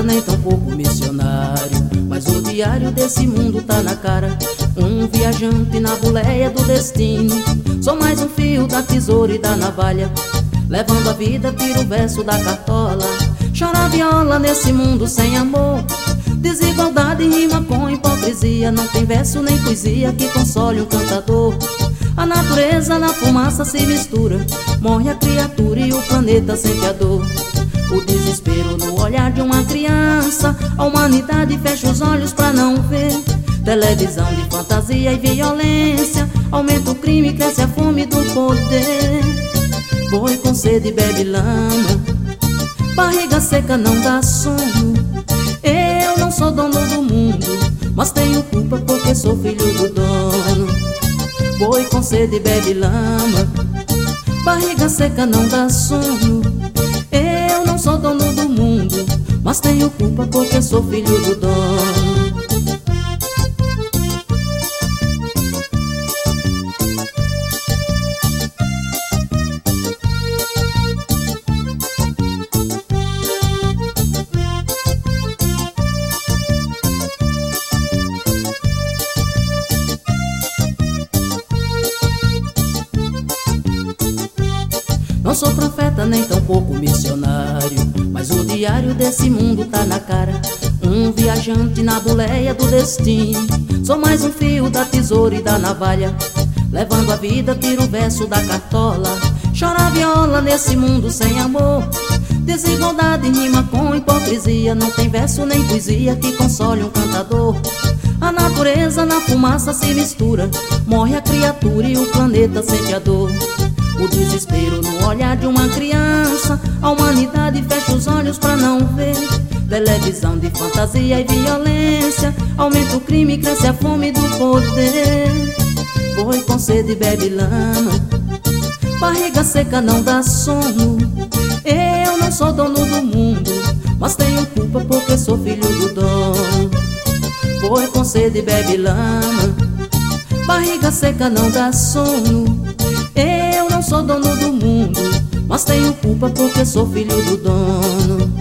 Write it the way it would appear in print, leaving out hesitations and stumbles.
nem tão pouco missionário, mas o diário desse mundo tá na cara. Um viajante na boleia do destino. Sou mais um fio da tesoura e da navalha, levando a vida, tiro o verso da cartola. Chora a viola nesse mundo sem amor. Desigualdade rima com hipocrisia. Não tem verso nem poesia que console um cantador. A natureza na fumaça se mistura. Morre a criatura e o planeta sente a dor. O desespero no olhar de uma criança. A humanidade fecha os olhos pra não ver. Televisão de fantasia e violência. Aumenta o crime, cresce a fome do poder. Boi com sede bebe lama, barriga seca não dá sono. Eu não sou dono do mundo, mas tenho culpa porque sou filho do dono. Boi com sede bebe lama, barriga seca não dá sono. Eu não sou dono do mundo, mas tenho culpa porque sou filho do dono. Não sou profeta nem tão pouco missionário, mas o diário desse mundo tá na cara. Um viajante na boleia do destino. Sou mais um fio da tesoura e da navalha, levando a vida, tiro o verso da cartola. Chora a viola nesse mundo sem amor. Desigualdade rima com hipocrisia. Não tem verso nem poesia que console um cantador. A natureza na fumaça se mistura. Morre a criatura e o planeta sente a dor. O desespero no olhar de uma criança. A humanidade fecha os olhos pra não ver. Televisão de fantasia e violência. Aumenta o crime, cresce a fome do poder. Boi com sede bebe lama, barriga seca não dá sono. Eu não sou dono do mundo, mas tenho culpa porque sou filho do dono. Boi com sede bebe lama, barriga seca não dá sono. Eu não sou dono do mundo, mas tenho culpa porque sou filho do dono.